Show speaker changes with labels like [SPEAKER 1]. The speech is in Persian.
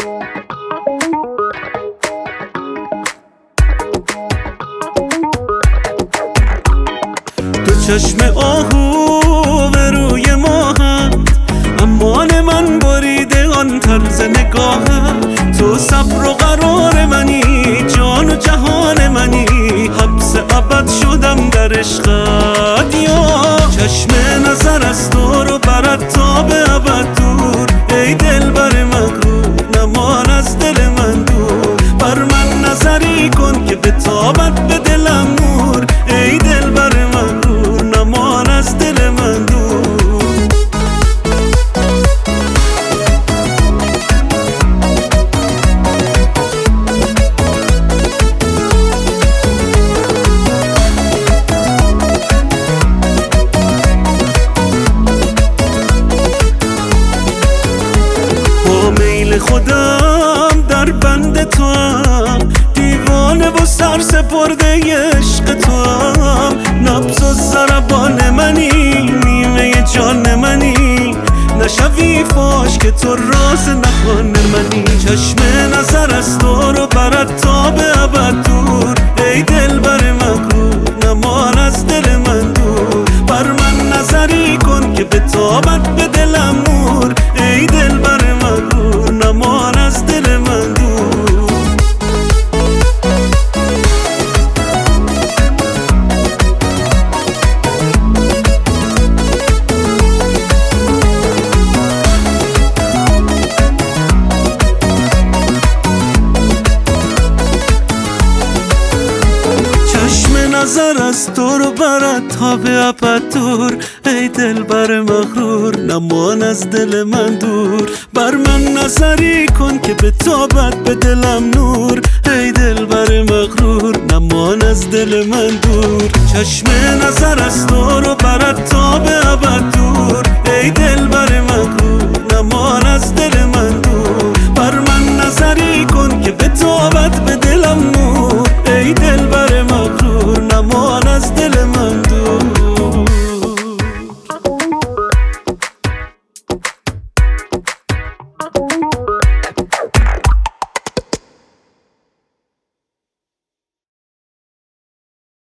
[SPEAKER 1] دو چشم آهو به روی ماهت، امان من بریده آن طرز نگاهت. تو صبر و قرار منی، جان و جهان منی، حبس ابد شدم در عشقت. یا چشم نظر از تو رو برد تا به ابد دور، ای دلبر مغرور نمان از دل من دور. بر من نظری کن که به تابت به دلم نور، ای دلبر مغرور نمان از دل من دور. میل خودم در بند تو هم، دیوانه و سرسپرده عشق تو هم. نبض و ضربان منی، نیمه جان منی، نشوی فاش که تو راز نهان منی. چشم نظر از تو رو برد تا به ابد دور، ای دلبر مغرور نمان از دل من دور. بر من نظری کن که به تابت به دلم نور، ای دلبر مغرور نمان از دل من دور. نظر از تو رو برد تا به ابد دور، ای دلبر مغرور نمان از دل من دور. بر من نظری کن که به تابت به دلم نور، ای دلبر مغرور نمان از دل من دور. چشم نظر از تو رو برد تا به ابد دور، ای دلبر مغرور نمان از دل